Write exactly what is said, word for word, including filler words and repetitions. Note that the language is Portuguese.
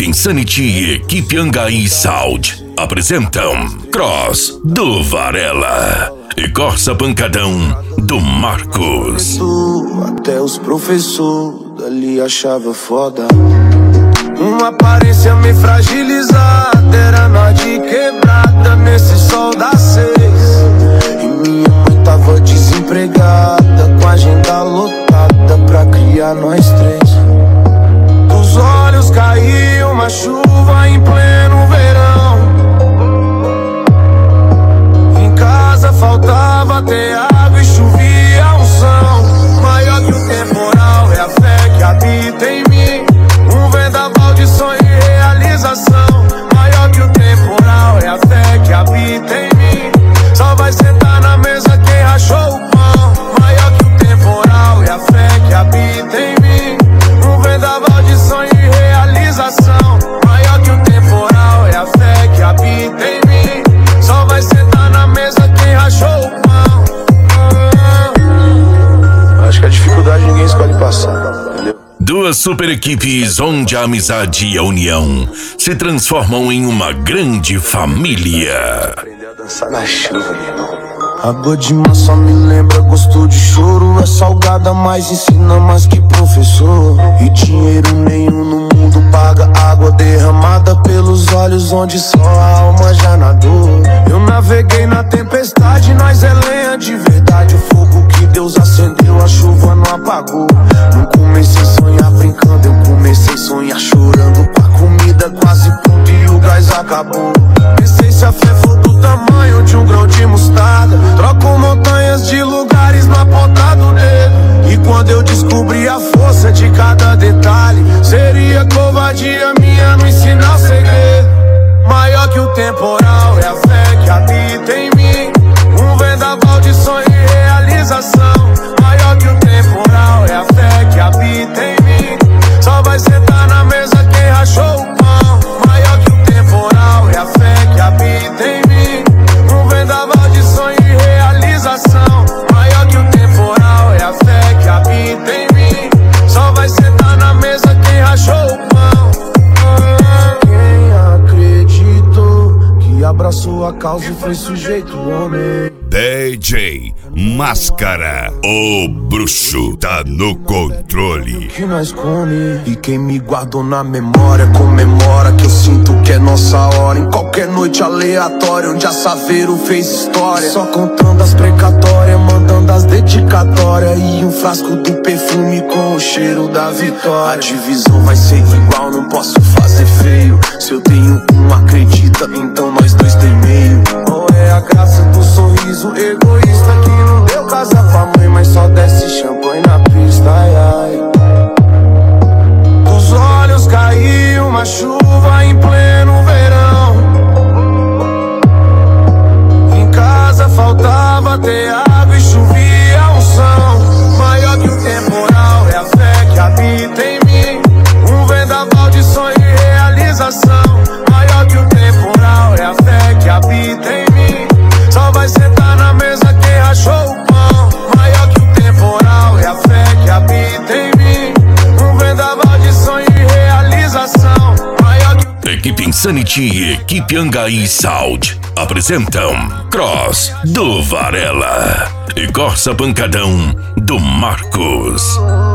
Insanity e equipe Angai Sound apresentam Cross do Varela e Corsa Pancadão do Marcos. Até os professores dali achava foda. Uma aparência meio fragilizada, era nós de quebrada nesse sol das seis. E minha mãe tava desempregada, com a agenda lotada pra criar nós três. Dos olhos caiu uma chuva em pleno verão. Em casa faltava ter água e chovia unção. Maior que o temporal é a fé que habita em mim. Um vendaval de sonho e realização. Maior que o temporal é a fé que habita em mim. Só vai sentar na mesa quem rachou o pão. Maior que o temporal é a fé que habita em mim. Um vendaval de sonho e realização. Maior que o temporal é a fé que habita em mim. Só vai sentar na mesa quem rachou o pão. Acho que a dificuldade ninguém escolhe passar, entendeu? Duas super equipes onde a amizade e a união se transformam em uma grande família. Aprender a dançar na chuva, meu irmão. Água de mar só me lembra gosto de choro. É salgada, mas ensina mais que professor. E dinheiro nenhum no mundo paga água derramada pelos olhos onde só a alma já nadou. Eu naveguei na tempestade, nós é lenha de verdade. O fogo que Deus acendeu, a chuva não apagou. Não comecei a sonhar brincando, eu comecei a sonhar chorando. Com a comida quase pronta e o gás acabou. Pensei se a fé for do tamanho de um grão de mostarda, troco montanhas de lugares na ponta do dedo. E quando eu descobri a força de cada detalhe, seria covardia minha não ensinar o segredo. Maior que o temporal é a fé que habita em mim. Um vendaval de sonho e realização. Maior que o temporal é a fé que habita em mim. Só vai sentar na mesa quem rachou o pão. Maior que o temporal é a fé que habita em mim. Um vendaval de sonho e realização. Maior que o temporal é a fé que habita em mim. Só vai sentar na mesa quem rachou o pão. Quem acreditou que abraçou a causa e foi sujeito homem. D J Máscara, o bruxo, tá no controle. Que nós come e quem me guardou na memória comemora que eu sinto que é nossa hora. Em qualquer noite aleatória onde a Saveiro fez história, só contando as precatórias, mandando as dedicatórias e um frasco do perfume com o cheiro da vitória. A divisão vai ser igual, não posso fazer feio. Se eu tenho um, acredita, então nós dois tem meio. Ou é a graça do sorriso egoísta que não deu casa pra mãe, mas só desce champanhe na pista, ai, ai. Dos olhos caiu uma chuva em pleno verão. Em casa faltava ter água e chovia unção. Maior que o temporal é a fé que habita em mim. Um vendaval de sonho e realização. Maior que o temporal é a fé que habita em mim. Só vai sentar na mesa quem rachou o pão. Maior que o temporal é a fé que habita em mim. Um vendaval de sonho e realização. Maior que... Equipe Insanity e equipe Angai Sound apresentam Cross do Varela e Corsa Pancadão do Marcos.